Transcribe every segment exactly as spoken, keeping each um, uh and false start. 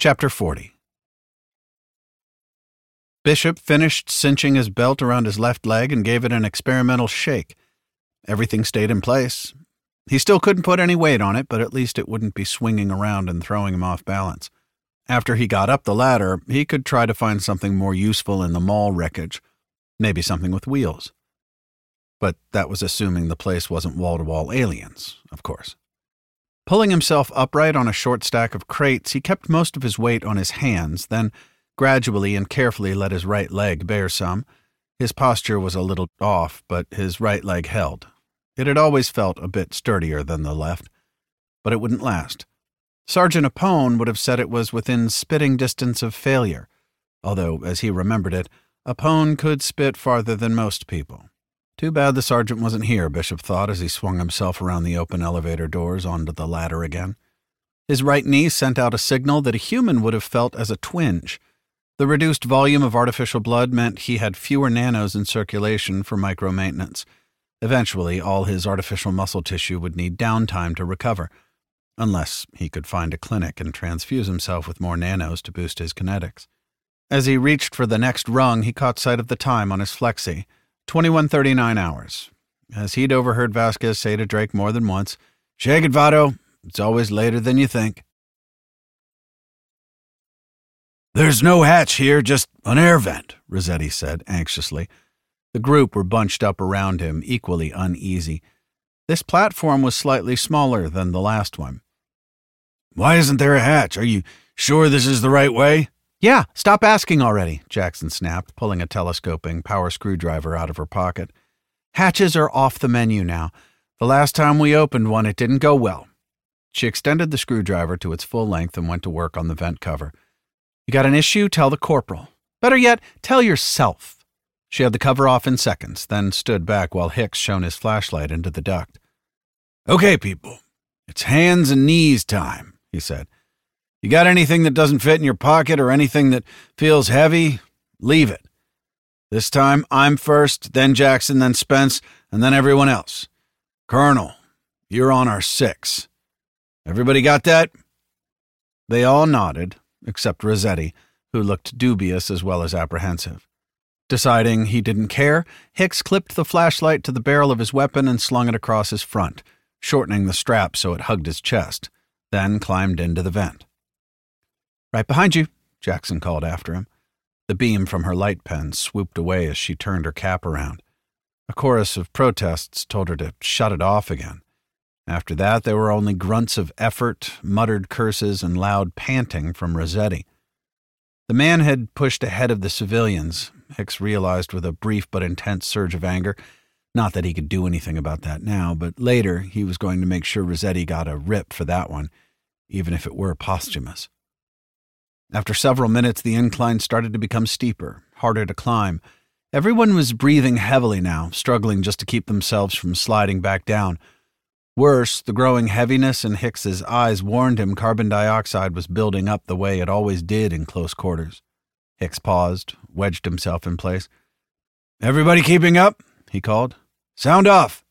Chapter forty. Bishop finished cinching his belt around his left leg and gave it an experimental shake. Everything stayed in place. He still couldn't put any weight on it, but at least it wouldn't be swinging around and throwing him off balance. After he got up the ladder, he could try to find something more useful in the mall wreckage, maybe something with wheels. But that was assuming the place wasn't wall-to-wall aliens, of course. Pulling himself upright on a short stack of crates, he kept most of his weight on his hands, then gradually and carefully let his right leg bear some. His posture was a little off, but his right leg held. It had always felt a bit sturdier than the left, but it wouldn't last. Sergeant Apone would have said it was within spitting distance of failure, although, as he remembered it, Apone could spit farther than most people. Too bad the sergeant wasn't here, Bishop thought as he swung himself around the open elevator doors onto the ladder again. His right knee sent out a signal that a human would have felt as a twinge. The reduced volume of artificial blood meant he had fewer nanos in circulation for micro-maintenance. Eventually, all his artificial muscle tissue would need downtime to recover, unless he could find a clinic and transfuse himself with more nanos to boost his kinetics. As he reached for the next rung, he caught sight of the time on his flexi. twenty-one thirty-nine hours. As he'd overheard Vasquez say to Drake more than once, "Shake it, Votto. It's always later than you think." "There's no hatch here, just an air vent," Rossetti said anxiously. The group were bunched up around him, equally uneasy. This platform was slightly smaller than the last one. "Why isn't there a hatch? Are you sure this is the right way?" "Yeah, stop asking already," Jackson snapped, pulling a telescoping power screwdriver out of her pocket. "Hatches are off the menu now. The last time we opened one, it didn't go well." She extended the screwdriver to its full length and went to work on the vent cover. "You got an issue? Tell the corporal. Better yet, tell yourself." She had the cover off in seconds, then stood back while Hicks shone his flashlight into the duct. "Okay, people, it's hands and knees time," he said. "You got anything that doesn't fit in your pocket or anything that feels heavy? Leave it. This time, I'm first, then Jackson, then Spence, and then everyone else. Colonel, you're on our six. Everybody got that?" They all nodded, except Rossetti, who looked dubious as well as apprehensive. Deciding he didn't care, Hicks clipped the flashlight to the barrel of his weapon and slung it across his front, shortening the strap so it hugged his chest, then climbed into the vent. "Right behind you," Jackson called after him. The beam from her light pen swooped away as she turned her cap around. A chorus of protests told her to shut it off again. After that, there were only grunts of effort, muttered curses, and loud panting from Rossetti. The man had pushed ahead of the civilians, Hicks realized with a brief but intense surge of anger. Not that he could do anything about that now, but later he was going to make sure Rossetti got a rip for that one, even if it were posthumous. After several minutes, the incline started to become steeper, harder to climb. Everyone was breathing heavily now, struggling just to keep themselves from sliding back down. Worse, the growing heaviness in Hicks's eyes warned him carbon dioxide was building up the way it always did in close quarters. Hicks paused, wedged himself in place. "Everybody keeping up?" he called. "Sound off."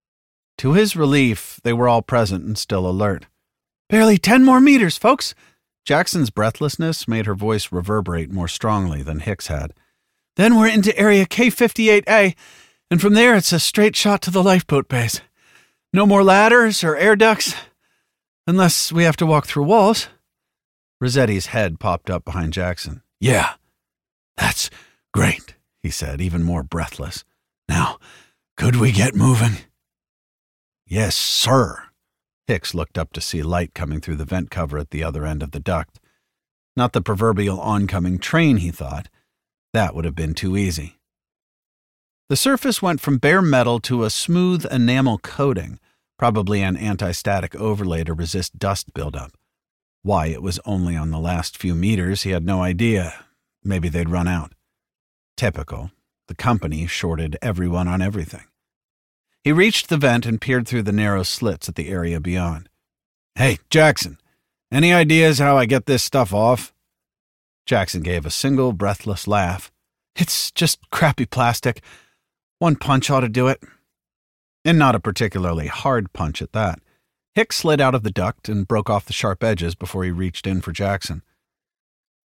To his relief, they were all present and still alert. "Barely ten more meters, folks." Jackson's breathlessness made her voice reverberate more strongly than Hicks had. "Then we're into area K fifty-eight A, and from there it's a straight shot to the lifeboat base. No more ladders or air ducts, unless we have to walk through walls." Rossetti's head popped up behind Jackson. "Yeah, that's great," he said, even more breathless. "Now, could we get moving?" "Yes, sir." Hicks looked up to see light coming through the vent cover at the other end of the duct. Not the proverbial oncoming train, he thought. That would have been too easy. The surface went from bare metal to a smooth enamel coating, probably an anti-static overlay to resist dust buildup. Why it was only on the last few meters, he had no idea. Maybe they'd run out. Typical. The company shorted everyone on everything. He reached the vent and peered through the narrow slits at the area beyond. "Hey, Jackson, any ideas how I get this stuff off?" Jackson gave a single, breathless laugh. "It's just crappy plastic. One punch ought to do it." And not a particularly hard punch at that. Hicks slid out of the duct and broke off the sharp edges before he reached in for Jackson.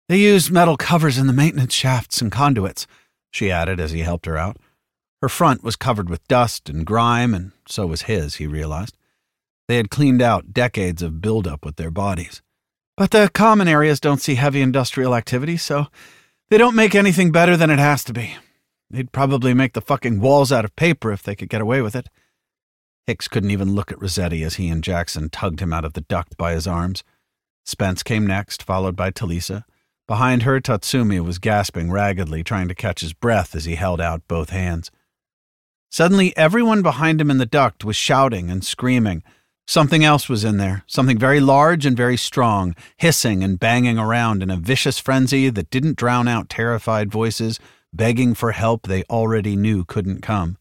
They use metal covers in the maintenance shafts and conduits, she added as he helped her out. Her front was covered with dust and grime, and so was his, he realized. They had cleaned out decades of buildup with their bodies. But the common areas don't see heavy industrial activity, so they don't make anything better than it has to be. They'd probably make the fucking walls out of paper if they could get away with it. Hicks couldn't even look at Rossetti as he and Jackson tugged him out of the duct by his arms. Spence came next, followed by Talisa. Behind her, Tatsumi was gasping raggedly, trying to catch his breath as he held out both hands. Suddenly, everyone behind him in the duct was shouting and screaming. Something else was in there, something very large and very strong, hissing and banging around in a vicious frenzy that didn't drown out terrified voices, begging for help they already knew couldn't come.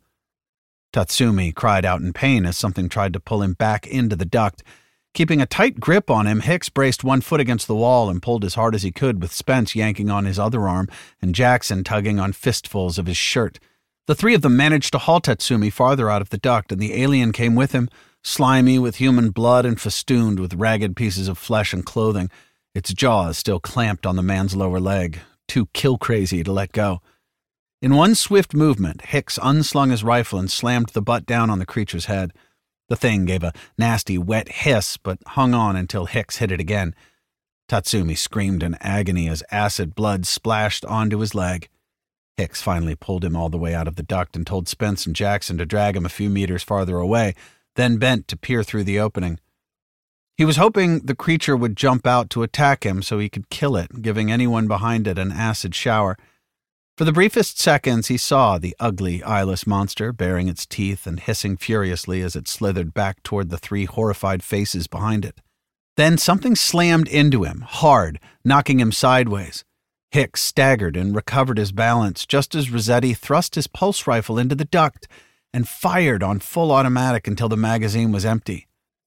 Tatsumi cried out in pain as something tried to pull him back into the duct. Keeping a tight grip on him, Hicks braced one foot against the wall and pulled as hard as he could, with Spence yanking on his other arm and Jackson tugging on fistfuls of his shirt. The three of them managed to haul Tatsumi farther out of the duct, and the alien came with him, slimy with human blood and festooned with ragged pieces of flesh and clothing, its jaws still clamped on the man's lower leg, too kill-crazy to let go. In one swift movement, Hicks unslung his rifle and slammed the butt down on the creature's head. The thing gave a nasty, wet hiss, but hung on until Hicks hit it again. Tatsumi screamed in agony as acid blood splashed onto his leg. Hicks finally pulled him all the way out of the duct and told Spence and Jackson to drag him a few meters farther away, then bent to peer through the opening. He was hoping the creature would jump out to attack him so he could kill it, giving anyone behind it an acid shower. For the briefest seconds, he saw the ugly, eyeless monster baring its teeth and hissing furiously as it slithered back toward the three horrified faces behind it. Then something slammed into him, hard, knocking him sideways. Hicks staggered and recovered his balance just as Rossetti thrust his pulse rifle into the duct and fired on full automatic until the magazine was empty.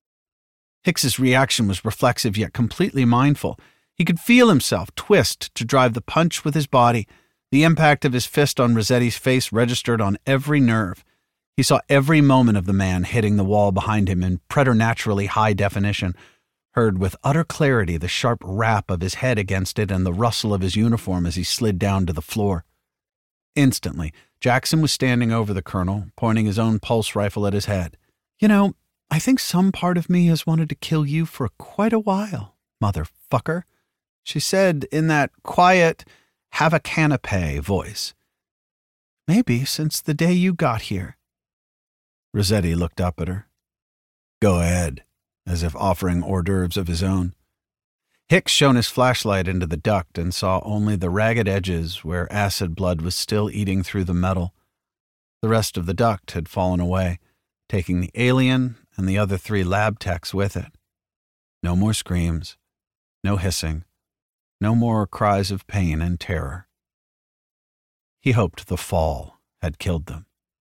Hicks's reaction was reflexive yet completely mindful. He could feel himself twist to drive the punch with his body. The impact of his fist on Rossetti's face registered on every nerve. He saw every moment of the man hitting the wall behind him in preternaturally high definition, heard with utter clarity the sharp rap of his head against it and the rustle of his uniform as he slid down to the floor. Instantly, Jackson was standing over the colonel, pointing his own pulse rifle at his head. "You know, I think some part of me has wanted to kill you for quite a while, motherfucker," she said in that quiet, have-a-canapé voice. "Maybe since the day you got here." Rossetti looked up at her. "Go ahead," as if offering hors d'oeuvres of his own. Hicks shone his flashlight into the duct and saw only the ragged edges where acid blood was still eating through the metal. The rest of the duct had fallen away, taking the alien and the other three lab techs with it. No more screams, no hissing, no more cries of pain and terror. He hoped the fall had killed them.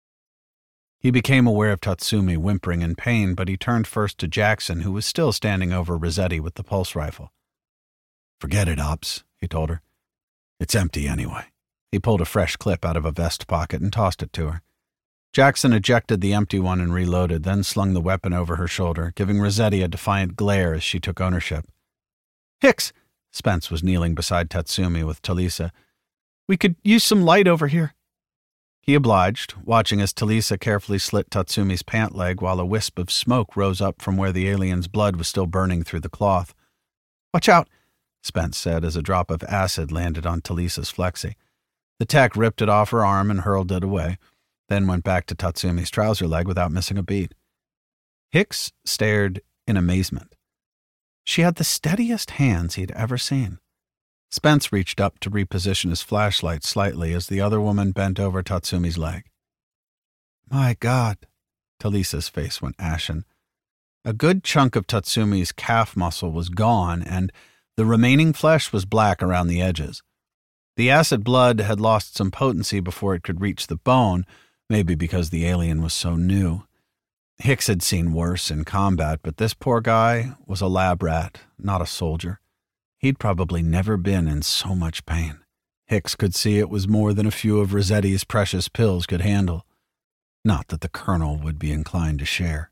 He became aware of Tatsumi whimpering in pain, but he turned first to Jackson, who was still standing over Rossetti with the pulse rifle. "Forget it, Ops," he told her. "It's empty anyway." He pulled a fresh clip out of a vest pocket and tossed it to her. Jackson ejected the empty one and reloaded, then slung the weapon over her shoulder, giving Rossetti a defiant glare as she took ownership. "Hicks!" Spence was kneeling beside Tatsumi with Talisa. "We could use some light over here." He obliged, watching as Talisa carefully slit Tatsumi's pant leg while a wisp of smoke rose up from where the alien's blood was still burning through the cloth. "Watch out," Spence said as a drop of acid landed on Talisa's flexi. The tech ripped it off her arm and hurled it away, then went back to Tatsumi's trouser leg without missing a beat. Hicks stared in amazement. She had the steadiest hands he'd ever seen. Spence reached up to reposition his flashlight slightly as the other woman bent over Tatsumi's leg. "My God," Talisa's face went ashen. A good chunk of Tatsumi's calf muscle was gone, and the remaining flesh was black around the edges. The acid blood had lost some potency before it could reach the bone, maybe because the alien was so new. Hicks had seen worse in combat, but this poor guy was a lab rat, not a soldier. He'd probably never been in so much pain. Hicks could see it was more than a few of Rossetti's precious pills could handle. Not that the colonel would be inclined to share.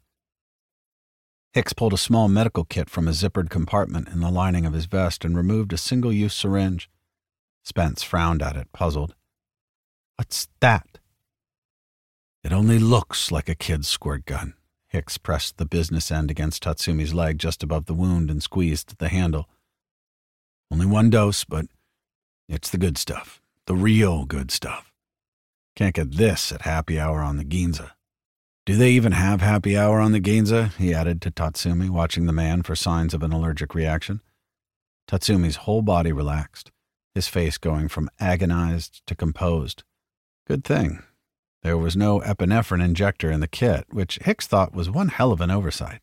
Hicks pulled a small medical kit from a zippered compartment in the lining of his vest and removed a single-use syringe. Spence frowned at it, puzzled. What's that? It only looks like a kid's squirt gun. Hicks pressed the business end against Tatsumi's leg just above the wound and squeezed at the handle. Only one dose, but it's the good stuff. The real good stuff. Can't get this at happy hour on the Ginza. Do they even have happy hour on the Ginza? He added to Tatsumi, watching the man for signs of an allergic reaction. Tatsumi's whole body relaxed, his face going from agonized to composed. Good thing. There was no epinephrine injector in the kit, which Hicks thought was one hell of an oversight.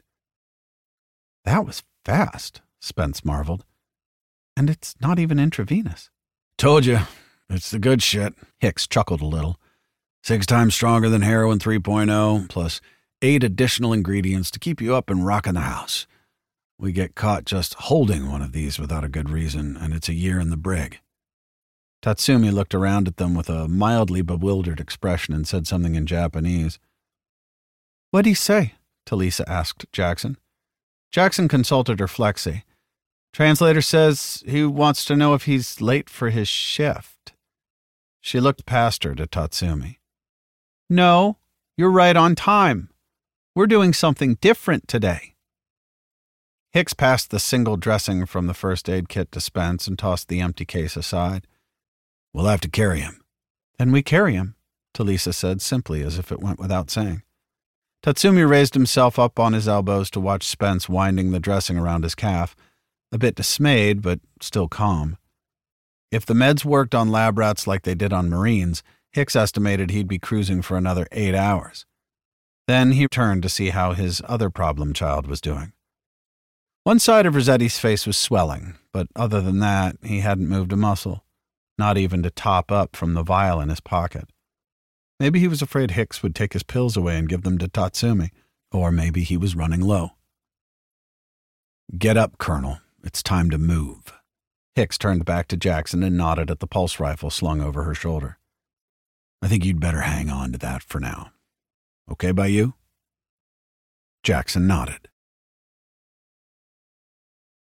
That was fast, Spence marveled. And it's not even intravenous. Told you. It's the good shit. Hicks chuckled a little. Six times stronger than heroin three point oh, plus eight additional ingredients to keep you up and rocking the house. We get caught just holding one of these without a good reason, and it's a year in the brig. Tatsumi looked around at them with a mildly bewildered expression and said something in Japanese. What'd he say? Talisa asked Jackson. Jackson consulted her flexi. Translator says he wants to know if he's late for his shift. She looked past her to Tatsumi. No, you're right on time. We're doing something different today. Hicks passed the single dressing from the first aid kit to Spence and tossed the empty case aside. We'll have to carry him. Then we carry him, Talisa said simply as if it went without saying. Tatsumi raised himself up on his elbows to watch Spence winding the dressing around his calf, a bit dismayed but still calm. If the meds worked on lab rats like they did on Marines, Hicks estimated he'd be cruising for another eight hours. Then he turned to see how his other problem child was doing. One side of Rossetti's face was swelling, but other than that, he hadn't moved a muscle, not even to top up from the vial in his pocket. Maybe he was afraid Hicks would take his pills away and give them to Tatsumi, or maybe he was running low. Get up, Colonel. It's time to move. Hicks turned back to Jackson and nodded at the pulse rifle slung over her shoulder. I think you'd better hang on to that for now. Okay by you? Jackson nodded.